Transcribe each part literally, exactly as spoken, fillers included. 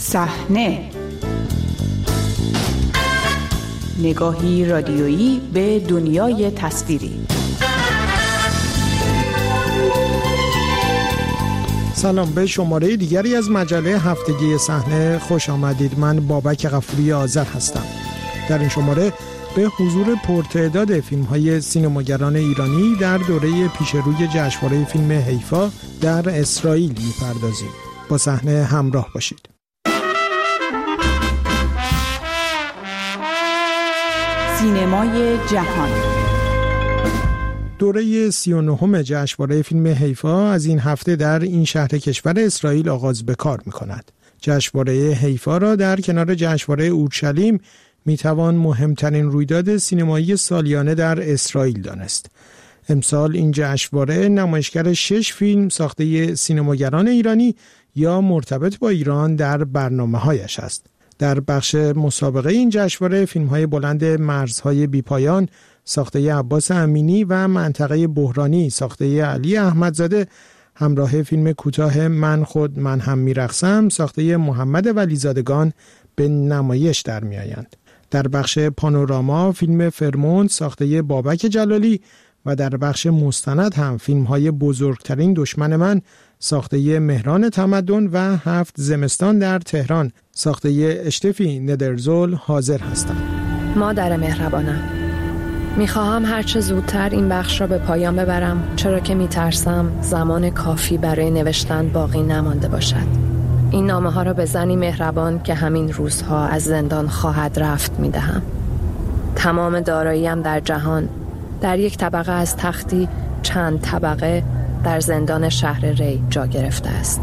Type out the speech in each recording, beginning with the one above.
صحنه، نگاهی رادیویی به دنیای تصویری. سلام، به شماره دیگری از مجله هفتگی صحنه خوش آمدید. من بابک غفوری آذر هستم. در این شماره به حضور پرتعداد فیلم‌های سینماگران ایرانی در دوره پیشروی جشنواره فیلم حیفا در اسرائیل می‌پردازیم. با صحنه همراه باشید. سینمای جهان. دوره سی و نهم جشنواره فیلم حیفا از این هفته در این شهر کشور اسرائیل آغاز به کار می‌کند. جشنواره حیفا را در کنار جشنواره اورشلیم میتوان مهمترین رویداد سینمایی سالیانه در اسرائیل دانست. امسال این جشنواره نمایشگر شش فیلم ساخته سینماگران ایرانی یا مرتبط با ایران در برنامه‌هایش است. در بخش مسابقه این جشنواره فیلم‌های بلند مرزهای بیپایان ساخته عباس امینی و منطقه بحرانی ساخته علی احمدزاده همراه فیلم کوتاه من خود من هم میرقصم ساخته محمد ولیزادگان به نمایش در می‌آیند. در بخش پانوراما فیلم فرموند ساخته بابک جلالی و در بخش مستند هم فیلم‌های بزرگترین دشمن من ساخته مهران تمدن و هفت زمستان در تهران ساخته اشتفی ندرزول حاضر هستند. مادر مهربانم، میخواهم هرچه زودتر این بخش را به پایان ببرم، چرا که میترسم زمان کافی برای نوشتن باقی نمانده باشد. این نامه ها را به زنی مهربان که همین روزها از زندان خواهد رفت میدهم. تمام داراییم در جهان در یک طبقه از تختی چند طبقه در زندان شهر ری جا گرفته است.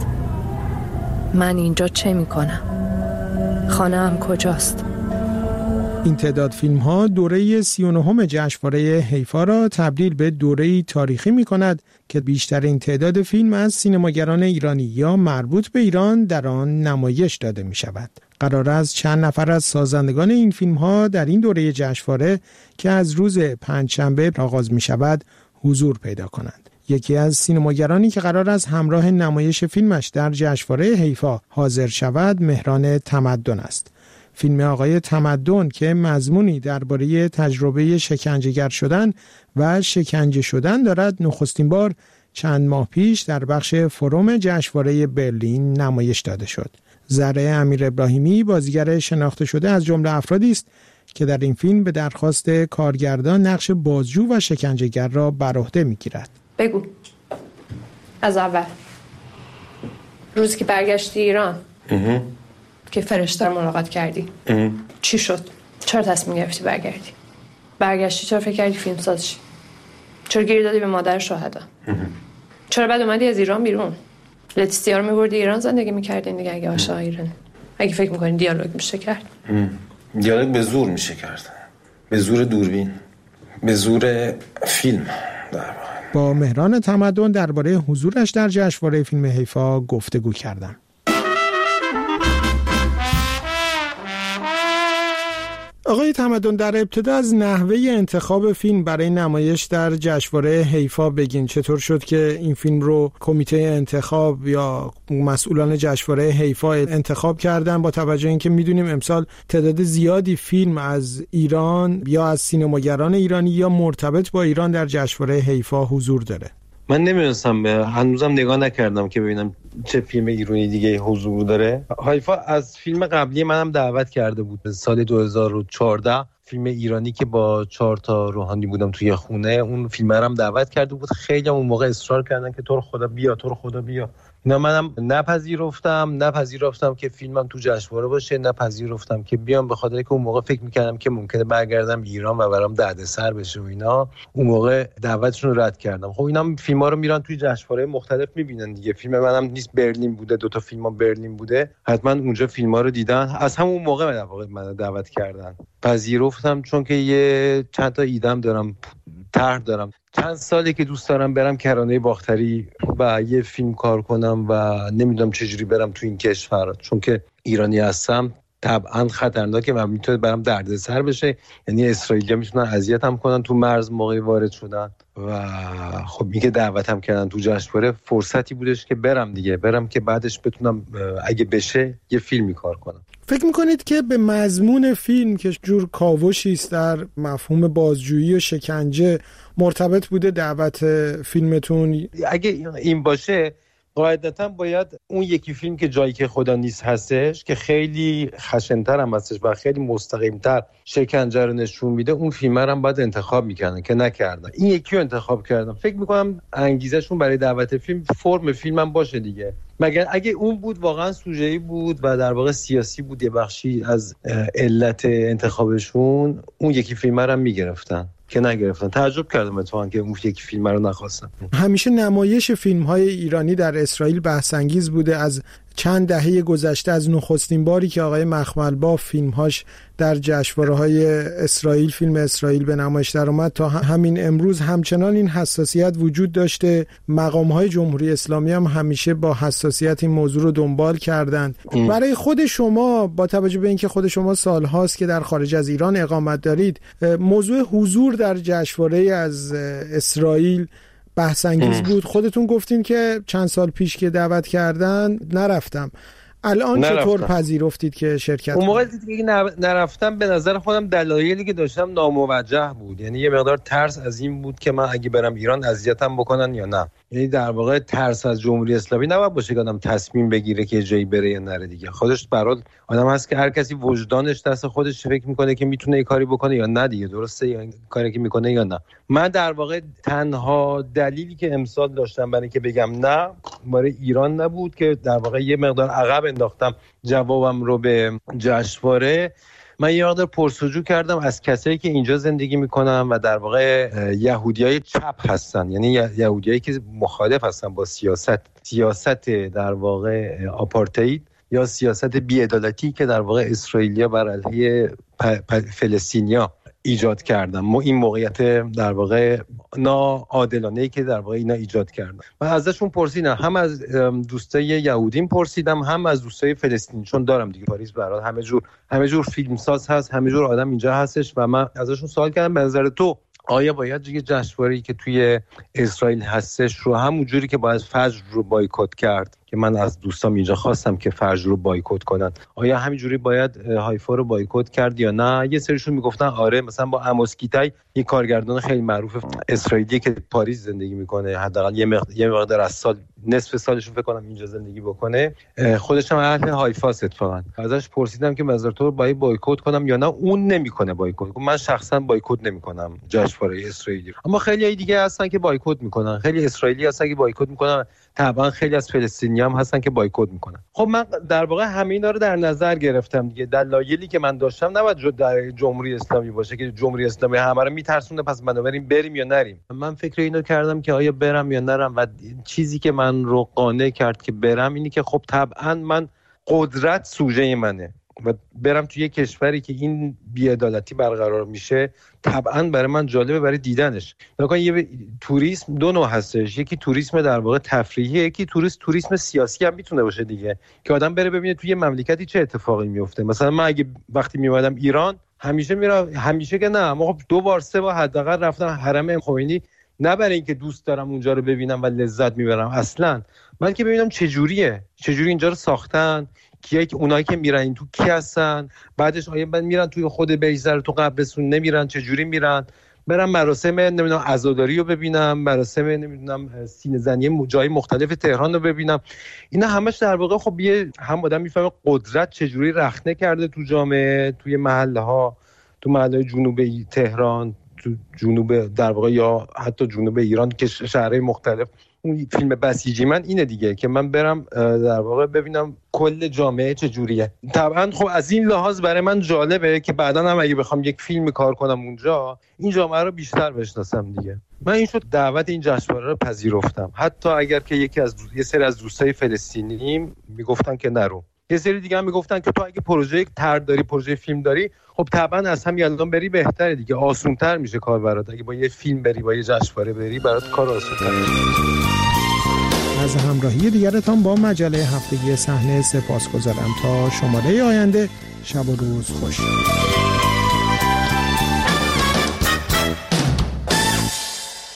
من اینجا چه میکنم؟ خانه‌ام کجاست؟ این تعداد فیلم ها دوره سی و نهم جشنواره حیفا را تبدیل به دوره‌ای تاریخی می کند که بیشترین تعداد فیلم از سینماگران ایرانی یا مربوط به ایران در آن نمایش داده می شود. قرار است چند نفر از سازندگان این فیلم ها در این دوره جشنواره که از روز پنجشنبه آغاز می شود حضور پیدا کنند. یکی از سینماگرانی که قرار است همراه نمایش فیلمش در جشنواره حیفا حاضر شود مهران تمدن است. فیلم آقای تمدن که مضمونی درباره تجربه شکنجهگر شدن و شکنجه شدن دارد نخستین بار چند ماه پیش در بخش فروم جشنواره برلین نمایش داده شد. زهره امیر ابراهیمی بازیگر شناخته شده از جمله افرادی است که در این فیلم به درخواست کارگردان نقش بازجو و شکنجهگر را بر عهده می‌گیرد. بگو از اول روزی که برگشتی ایران اه. که فرشته رو ملاقات کردی اه. چی شد؟ چرا تصمیم گرفتی برگردی؟ برگشتی چرا فکر کردی فیلم ساز شی؟ چرا گیر دادی به مادر شهدا؟ چرا بعد اومدی از ایران بیرون؟ لتیسیا رو میبردی ایران زندگی میکردین دیگه. اگه عاشق ایران اگه فکر میکنین دیالوگ میشه کرد، دیالوگ به زور میشه کرد، به زور دوربین، به زور فیلم. در با مهران تمدن درباره حضورش در جشنواره فیلم حیفا گفتگو کردم. آقای تمدن، در ابتدا از نحوه انتخاب فیلم برای نمایش در جشنواره حیفا بگین. چطور شد که این فیلم رو کمیته انتخاب یا مسئولان جشنواره حیفا انتخاب کردن، با توجه اینکه میدونیم امسال تعداد زیادی فیلم از ایران یا از سینماگران ایرانی یا مرتبط با ایران در جشنواره حیفا حضور داره؟ من نمیدونستم، هنوزم نگاه نکردم که ببینم چه فیلم ایرانی دیگه حضور داره. حیفا از فیلم قبلی منم دعوت کرده بود سال دو هزار و چهارده، فیلم ایرانی که با چهار تا روحانی بودم توی خونه، اون فیلم هم دعوت کرده بود. خیلی هم اون موقع اصرار کردن که تو رو خدا بیا، تو رو خدا بیا. اینا منم نپذیرفتم نپذیرفتم که فیلمم تو جشنواره باشه، نپذیرفتم که بیام، به خاطر که اون موقع فکر می‌کردم که ممکنه برگردم ایران و برام دردسر بشه و اینا. اون موقع دعوتشون رو رد کردم. خب اینا فیلم‌ها رو میرن توی جشنواره مختلف می‌بینن دیگه. فیلم منم نیست برلین بوده، دو تا فیلمم برلین بوده، حتما اونجا فیلم‌ها رو دیدن. از همون موقع در واقع من دعوت کردن. پذیرفتم چون که یه چند تا ایدم دارم، طرح دارم. چند ساله که دوست دارم برم کرانه باختری و یه فیلم کار کنم و نمیدونم چجوری برم تو این کشور، چون که ایرانی هستم. طبعا خطرناکه و میتونه برام دردسر بشه. یعنی اسرائیلی‌ها میتونن اذیتم کنن تو مرز موقعی وارد شدن و خب میگه دعوتم کردن تو جشنواره، فرصتی بودش که برم دیگه، برم که بعدش بتونم اگه بشه یه فیلمی کار کنم. فکر میکنید که به مضمون فیلم که جور کاوشی است در مفهوم بازجویی و شکنجه مرتبط بوده دعوت فیلمتون؟ اگه این باشه قاعدتا باید اون یکی فیلم که جایی که خدا نیست هستش که خیلی خشن‌تر هم هستش و خیلی مستقیم‌تر شکنجه رو نشون میده، اون فیلم رو هم باید انتخاب میکردن که نکردن، این یکی رو انتخاب کردن. فکر میکنم انگیزشون برای دعوت فیلم فرم فیلم هم باشه دیگه، مگر اگه اون بود واقعا سوژه‌ای بود و در واقع سیاسی بود یه بخشی از علت انتخابشون، اون یکی فیلم رو هم میگرفتن که نگرفتن. تعجب کردم اتفاقا که اون یکی فیلم رو نخواستن. همیشه نمایش فیلم‌های ایرانی در اسرائیل بحث انگیز بوده. از چند دهه گذشته، از نخستین باری که آقای مخملباف فیلم‌هاش در جشنواره‌های اسرائیل، فیلم اسرائیل به نمایش در اومد، تا همین امروز همچنان این حساسیت وجود داشته. مقام‌های جمهوری اسلامی هم همیشه با حساسیت این موضوع رو دنبال کردند. برای خود شما، با توجه به اینکه خود شما سال‌هاست که در خارج از ایران اقامت دارید، موضوع حضور در جشنواره از اسرائیل بحث انگیز بود. خودتون گفتین که چند سال پیش که دعوت کردن نرفتم. الان نرفتم. چطور پذیرفتید که شرکت اون موقع دیگه نرفتم، به نظر خودم دلایلی که داشتم ناموجه بود. یعنی یه مقدار ترس از این بود که من اگه برم ایران اذیتم بکنن یا نه. یعنی در واقع ترس از جمهوری اسلامی نباید باشه که آدم تصمیم بگیره که جایی بره یا نره دیگه. خودش برات آدم هست که هر کسی وجدانش دست خودش فکر میکنه که میتونه یه کاری بکنه یا نه دیگه، درسته یا کاری که میکنه یا نه. من در واقع تنها دلیلی که امسال داشتم برای که بگم نه برای ایران نبود که در واقع یه مقدار عقب انداختم جوابم رو به جشنواره. من یه مقدار پرسجو کردم از کسایی که اینجا زندگی میکنن و در واقع یهودیای چپ هستن، یعنی یهودیایی که مخالف هستن با سیاست سیاست در واقع آپارتاید یا سیاست بی‌عدالتی که در واقع اسرائیلیا بر علیه فلسطینیا ایجاد کردن. ما این موقعیت در واقع ناعادلانه‌ای که در واقع اینا ایجاد کردن. من ازشون پرسیدم، هم از دوستای یهودیم پرسیدم، هم از دوستای فلسطینی، چون دارم دیگه پاریس برات همه جور همه جور فیلمساز هست، همه جور آدم اینجا هستش و من ازشون سوال کردم به نظر تو آیا باید یه جشنواره‌ای که توی اسرائیل هستش رو همون جوری که باید فجر رو بایکوت کرد که من از دوستام اینجا خواستم که فجر رو بایکوت کنن، آیا همین جوری باید هایفا رو بایکوت کرد یا نه؟ یه سریشون میگفتن آره. مثلا با عموس کیتای یه کارگردان خیلی معروف اسرائیلی که پاریس زندگی میکنه، حداقل یه مقدار یه مقدار از سال نصف سالش رو فکر کنم اینجا زندگی بکنه، خودش هم اهل هایفاست. اتفاقا ازش پرسیدم که نظر تو باید بایکوت کنم یا نه، اون نمیکنه بایکوت. من شخصا بایکوت نمیکنم جشنواره اسرائیلی، اما خیلی دیگه هستن که بایکوت میکنن، خیلی اسرائیلی هستن که بایکوت میکنن، طبعا خیلی از فلسطینی هم هستن که بایکوت میکنن. خب من در واقع همه اینا رو در نظر گرفتم دیگه. دلایلی که من داشتم نباید در جمهوری اسلامی باشه که جمهوری اسلامی همه رو میترسونه پس بنابراین بریم یا نریم. من فکر اینو کردم که آیا برم یا نرم و چیزی که من رو قانع کرد که برم اینی که خب طبعا من قدرت سوژه منه و برم توی یه کشوری که این بی‌عدالتی برقرار میشه طبعا برای من جالبه برای دیدنش. نگاه یه توریسم دو نوع هستش، یکی توریسم در واقع تفریحی، یکی توریسم توریسم سیاسی هم میتونه باشه دیگه، که آدم بره ببینه توی مملکتی چه اتفاقی میفته. مثلا من اگه وقتی میومدم ایران همیشه میرم، همیشه که نه اما خب دو بار سه بار حداقل رفتم حرم خمینی، نه برای اینکه دوست دارم اونجا رو ببینم و لذت میبرم اصلا، بلکه ببینم چه جوریه، چه جوری اینجا رو ساختن، کیه که اونایی که میرن این تو کی هستن، بعدش آیا بعد میرن توی خود بیزر تو قبرستون نمیرن، چه جوری میرن، برم مراسم نمیدونم عزاداری رو ببینم، مراسم نمیدونم سینه زنی جای مختلف تهران رو ببینم. اینا همش در واقع خب یه هم آدم میفهمه قدرت چه جوری رخنه کرده تو جامعه، توی محله ها، تو محله جنوب تهران، تو جنوب در واقع یا حتی جنوب ایران که شهرهای مختلف. اون فیلم بسیجی من اینه دیگه که من برم در واقع ببینم کل جامعه چجوریه. طبعا خب از این لحاظ برای من جالبه که بعداً هم اگه بخوام یک فیلم کار کنم اونجا این جامعه رو بیشتر بشناسم دیگه. من این شد دعوت این جشنواره رو پذیرفتم، حتی اگر که یکی از یه سری از دوستای فلسطینی میگفتن که نرو، یه سری دیگه هم میگفتن که تو اگه پروژه طرح داری، پروژه فیلم داری، خب طبعا از هم یلدان بری بهتره دیگه، آسان‌تر میشه کار برات. اگه با یه فیلم بری، با یه جشنواره بری، برات کار آسان‌تر میشه. از همراهی دیگرتان با مجله هفتگی صحنه سپاسگزارم. تا شماره آینده شب و روز خوش.